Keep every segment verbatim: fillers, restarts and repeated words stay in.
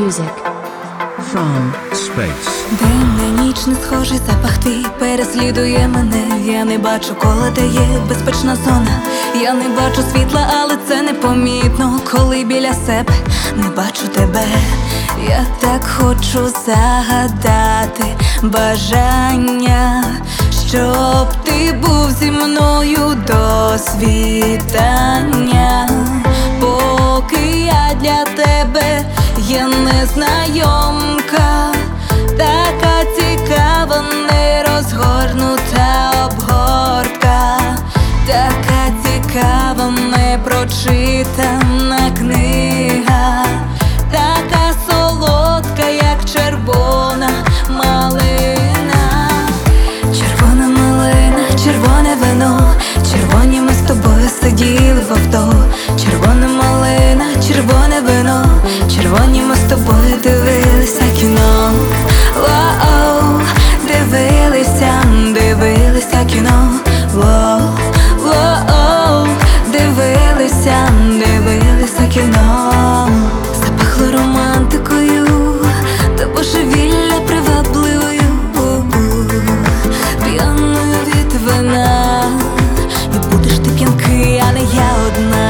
Music from space. День на ніч не схожий, запах твій переслідує мене. Я не бачу кола, де є безпечна зона. Я не бачу світла, але це непомітно, коли біля себе не бачу тебе. Я так хочу загадати бажання, щоб ти був зі мною до світання. Поки я для тебе є незнайомка, така цікава нерозгорнута обгортка, така цікава непрочитана книга, така солодка, як червона малина. Червона малина, червоне вино, червоні ми з тобою сиділи в авто. Червона малина, червоне вино, червоні ми з тобою дивилися кіно. Воу, дивилися, дивилися кіно. Воу, воу, дивилися, дивилися кіно. Запахло романтикою та божевілля привабливою, п'яною від вина. І будеш ти п'янкий, а не я одна.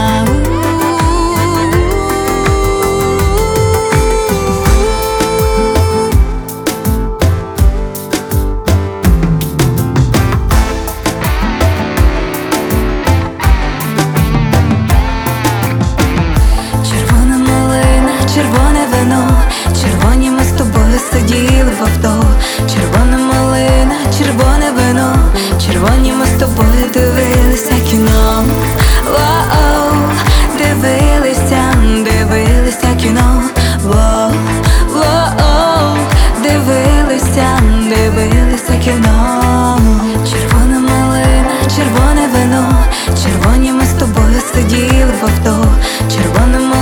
Червоне вино, червоні ми з тобою сиділи в авто. Червона малина, червоне вино, червоні ми з тобою дивилися кіно. Воу, дивилися, дивилися кіно. Воу, воу, дивилися, дивилися кіно. Червона малина, червоне вино, червоні ми з тобою сиділи в авто. Червона малина,